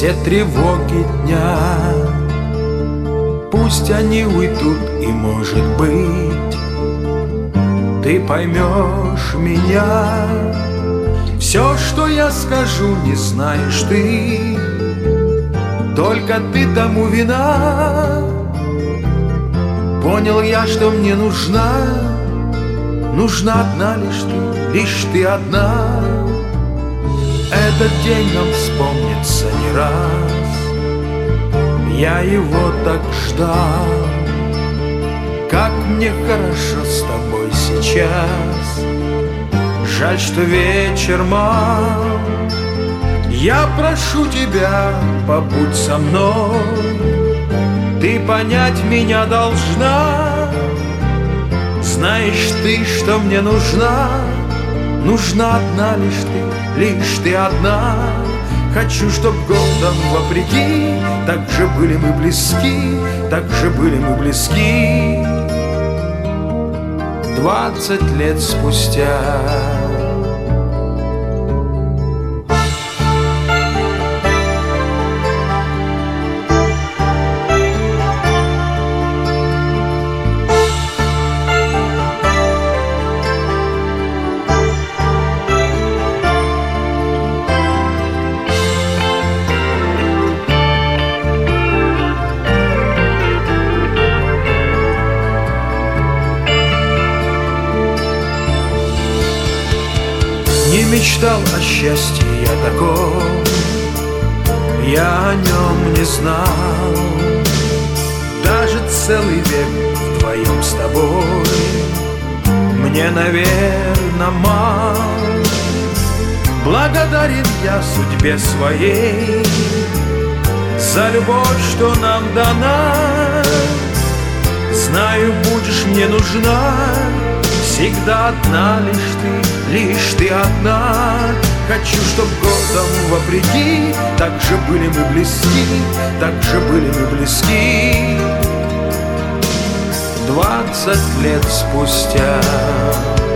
все тревоги дня. Пусть они уйдут, и, может быть, ты поймешь меня. Все, что я скажу, не знаешь ты, только ты тому вина. Понял я, что мне нужна одна лишь ты одна. Этот день нам вспомнится не раз, я его так ждал. Как мне хорошо с тобой сейчас, жаль, что вечер мал. Я прошу тебя, побудь со мной, ты понять меня должна. Знаешь ты, что мне нужна одна лишь ты одна. Хочу, чтоб годом вопреки так же были мы близки, так же были мы близки. 20 лет спустя. Не мечтал о счастье я таком, я о нем не знал. Даже целый век вдвоем с тобой мне, наверно, мал. Благодарен я судьбе своей за любовь, что нам дана. Знаю, будешь мне нужна всегда одна лишь ты одна. Хочу, чтоб годом вопреки так же были мы близки, так же были мы близки. 20 лет спустя.